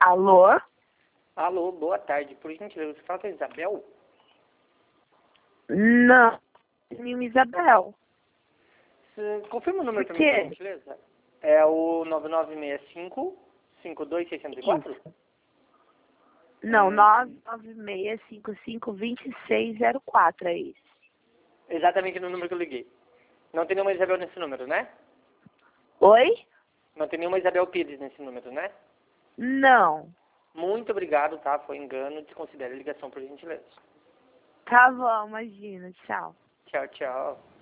Alô? Alô, boa tarde. Por gentileza, você fala com a Isabel? Não. Nenhuma Isabel. Você confirma o número Por para mim, por quê? gentileza? É o 9965-52604? Isso. Não, 996552604 é isso. Exatamente no número que eu liguei. Não tem nenhuma Isabel nesse número, né? Oi? Não tem nenhuma Isabel Pires nesse número, né? Não. Muito obrigado, tá? Foi engano. Desconsidere a ligação, por gentileza. Tá bom, imagina. Tchau. Tchau, tchau.